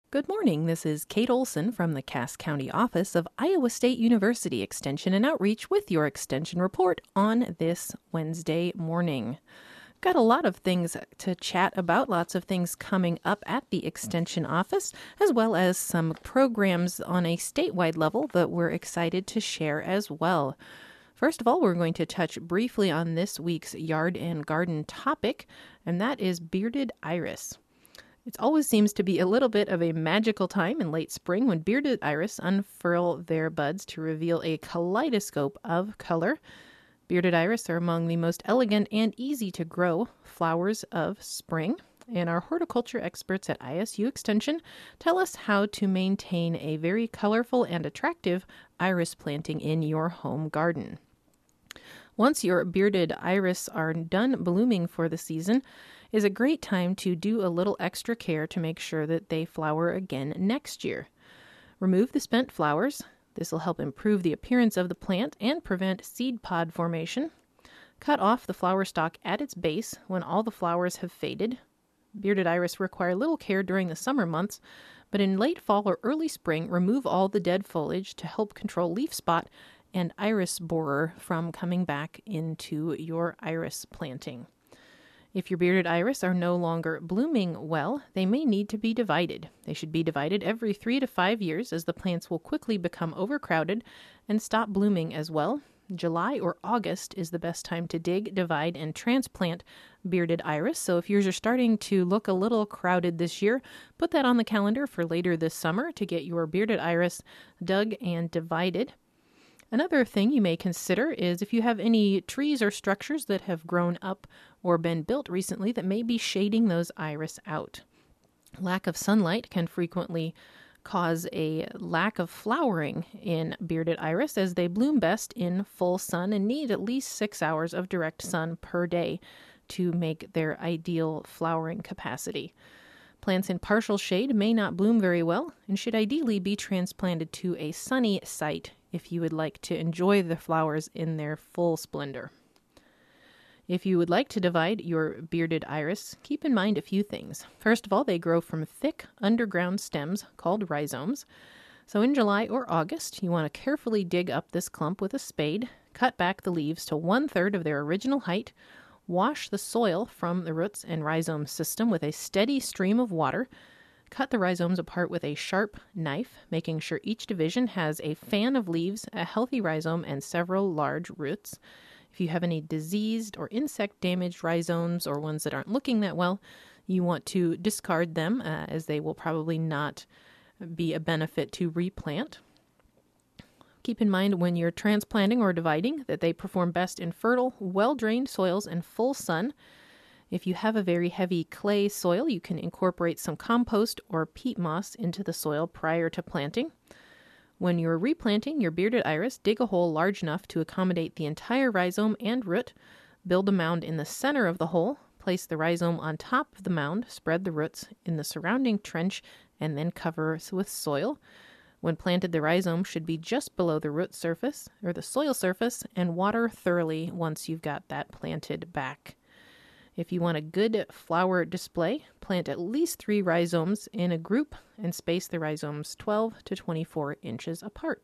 Good morning. This is Kate Olson from the Cass County office of Iowa State University Extension and Outreach with your Extension report on this Wednesday morning. Got a lot of things to chat about, lots of things coming up at the Extension office, as well as some programs on a statewide level that we're excited to share as well. First of all, we're going to touch briefly on this week's yard and garden topic, and that is bearded iris. It always seems to be a little bit of a magical time in late spring when bearded iris unfurl their buds to reveal a kaleidoscope of color. Bearded iris are among the most elegant and easy to grow flowers of spring, and our horticulture experts at ISU Extension tell us how to maintain a very colorful and attractive iris planting in your home garden. Once your bearded iris are done blooming for the season, is a great time to do a little extra care to make sure that they flower again next year. Remove the spent flowers. This will help improve the appearance of the plant and prevent seed pod formation. Cut off the flower stalk at its base when all the flowers have faded. Bearded iris require little care during the summer months, but in late fall or early spring, remove all the dead foliage to help control leaf spot and iris borer from coming back into your iris planting. If your bearded iris are no longer blooming well, they may need to be divided. They should be divided every 3 to 5 years as the plants will quickly become overcrowded and stop blooming as well. July or August is the best time to dig, divide, and transplant bearded iris. So if yours are starting to look a little crowded this year, put that on the calendar for later this summer to get your bearded iris dug and divided. Another thing you may consider is if you have any trees or structures that have grown up or been built recently that may be shading those iris out. Lack of sunlight can frequently cause a lack of flowering in bearded iris as they bloom best in full sun and need at least 6 hours of direct sun per day to make their ideal flowering capacity. Plants in partial shade may not bloom very well and should ideally be transplanted to a sunny site if you would like to enjoy the flowers in their full splendor. If you would like to divide your bearded iris, keep in mind a few things. First of all, they grow from thick underground stems called rhizomes. So in July or August, you want to carefully dig up this clump with a spade, cut back the leaves to 1/3 of their original height, wash the soil from the roots and rhizome system with a steady stream of water. Cut the rhizomes apart with a sharp knife, making sure each division has a fan of leaves, a healthy rhizome, and several large roots. If you have any diseased or insect-damaged rhizomes or ones that aren't looking that well, you want to discard them as they will probably not be a benefit to replant. Keep in mind when you're transplanting or dividing that they perform best in fertile, well-drained soils and full sun. If you have a very heavy clay soil, you can incorporate some compost or peat moss into the soil prior to planting. When you're replanting your bearded iris, dig a hole large enough to accommodate the entire rhizome and root. Build a mound in the center of the hole. Place the rhizome on top of the mound, spread the roots in the surrounding trench, and then cover with soil. When planted, the rhizome should be just below the root surface or the soil surface, and water thoroughly once you've got that planted back. If you want a good flower display, plant at least 3 rhizomes in a group and space the rhizomes 12 to 24 inches apart.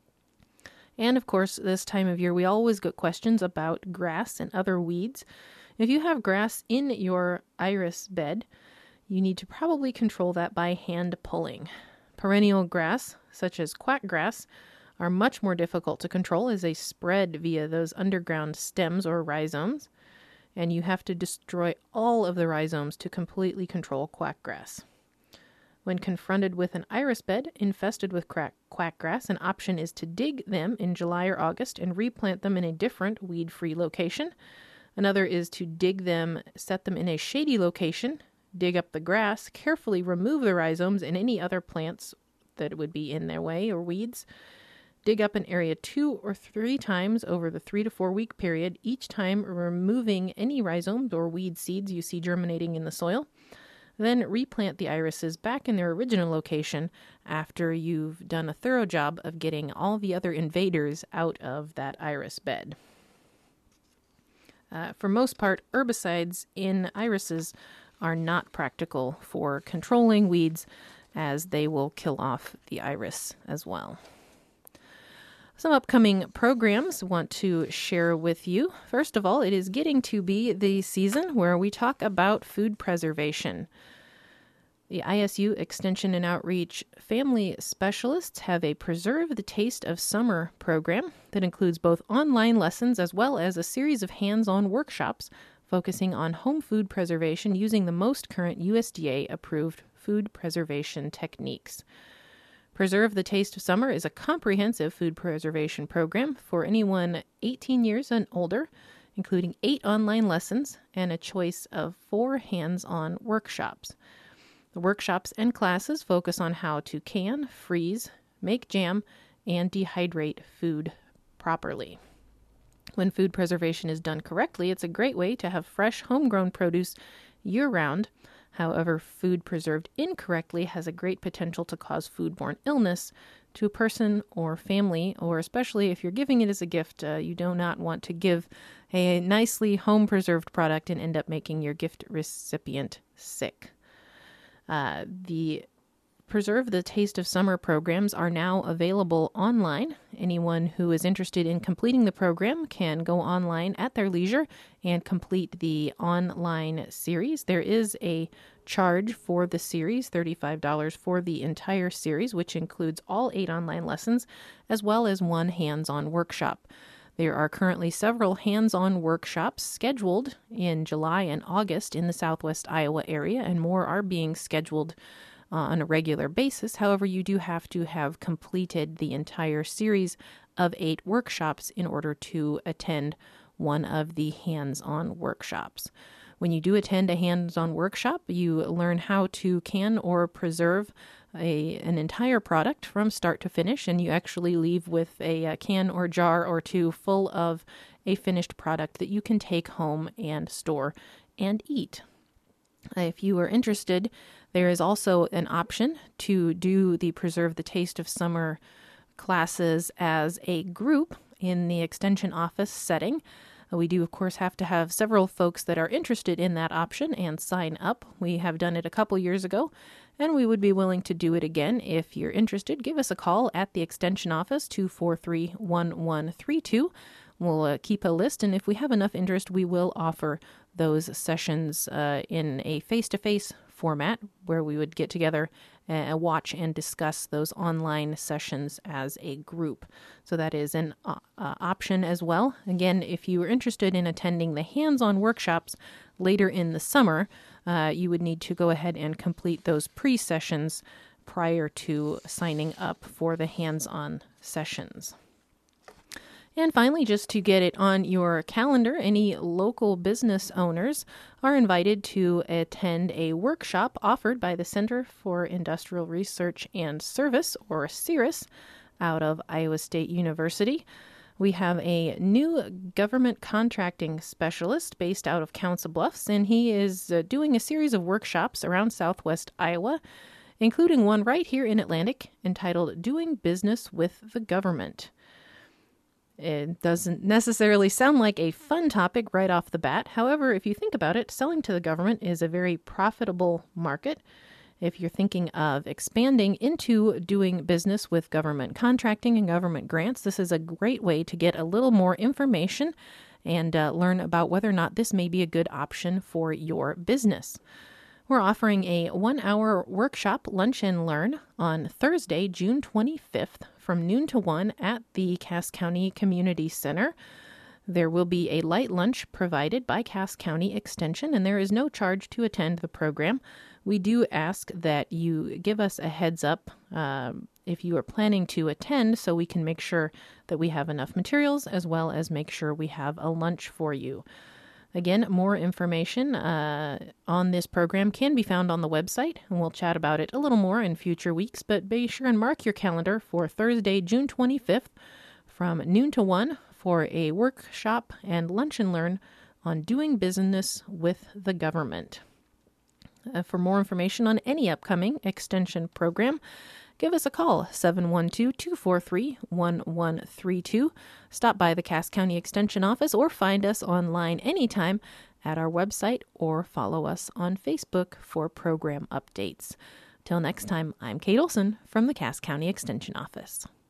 And of course, this time of year, we always get questions about grass and other weeds. If you have grass in your iris bed, you need to probably control that by hand pulling. Perennial grass, such as quackgrass, are much more difficult to control as they spread via those underground stems or rhizomes, and you have to destroy all of the rhizomes to completely control quackgrass. When confronted with an iris bed infested with quackgrass, an option is to dig them in July or August and replant them in a different weed-free location. Another is to dig them, set them in a shady location, dig up the grass, carefully remove the rhizomes and any other plants that would be in their way or weeds. Dig up an area 2 or 3 times over the 3 to 4 week period, each time removing any rhizomes or weed seeds you see germinating in the soil. Then replant the irises back in their original location after you've done a thorough job of getting all the other invaders out of that iris bed. For most part, herbicides in irises are not practical for controlling weeds as they will kill off the iris as well. Some upcoming programs I want to share with you. First of all, it is getting to be the season where we talk about food preservation. The ISU Extension and Outreach Family Specialists have a Preserve the Taste of Summer program that includes both online lessons as well as a series of hands-on workshops focusing on home food preservation using the most current USDA-approved food preservation techniques. Preserve the Taste of Summer is a comprehensive food preservation program for anyone 18 years and older, including 8 online lessons and a choice of 4 hands-on workshops. The workshops and classes focus on how to can, freeze, make jam, and dehydrate food properly. When food preservation is done correctly, it's a great way to have fresh, homegrown produce year-round. However, food preserved incorrectly has a great potential to cause foodborne illness to a person or family, or especially if you're giving it as a gift, you do not want to give a nicely home-preserved product and end up making your gift recipient sick. The Preserve the Taste of Summer programs are now available online. Anyone who is interested in completing the program can go online at their leisure and complete the online series. There is a charge for the series, $35 for the entire series, which includes all 8 online lessons, as well as 1 hands-on workshop. There are currently several hands-on workshops scheduled in July and August in the Southwest Iowa area, and more are being scheduled on a regular basis. However, you do have to have completed the entire series of 8 workshops in order to attend one of the hands-on workshops. When you do attend a hands-on workshop, you learn how to can or preserve an entire product from start to finish, and you actually leave with a can or jar or 2 full of a finished product that you can take home and store and eat. If you are interested, there is also an option to do the Preserve the Taste of Summer classes as a group in the Extension office setting. We do, of course, have to have several folks that are interested in that option and sign up. We have done it a couple years ago, and we would be willing to do it again. If you're interested, give us a call at the Extension office, 243-1132. We'll keep a list, and if we have enough interest, we will offer those sessions in a face-to-face format where we would get together and watch and discuss those online sessions as a group. So that is an option as well. Again, if you are interested in attending the hands-on workshops later in the summer, you would need to go ahead and complete those pre-sessions prior to signing up for the hands-on sessions. And finally, just to get it on your calendar, any local business owners are invited to attend a workshop offered by the Center for Industrial Research and Service, or CIRIS, out of Iowa State University. We have a new government contracting specialist based out of Council Bluffs, and he is doing a series of workshops around southwest Iowa, including one right here in Atlantic entitled Doing Business with the Government. It doesn't necessarily sound like a fun topic right off the bat. However, if you think about it, selling to the government is a very profitable market. If you're thinking of expanding into doing business with government contracting and government grants, this is a great way to get a little more information and learn about whether or not this may be a good option for your business. We're offering a 1-hour workshop, Lunch and Learn, on Thursday, June 25th from noon to 1 at the Cass County Community Center. There will be a light lunch provided by Cass County Extension, and there is no charge to attend the program. We do ask that you give us a heads up if you are planning to attend so we can make sure that we have enough materials as well as make sure we have a lunch for you. Again, more information on this program can be found on the website, and we'll chat about it a little more in future weeks, but be sure and mark your calendar for Thursday, June 25th from noon to 1 for a workshop and lunch and learn on doing business with the government. For more information on any upcoming extension program, give us a call, 712-243-1132. Stop by the Cass County Extension office or find us online anytime at our website or follow us on Facebook for program updates. Till next time, I'm Kate Olson from the Cass County Extension Office.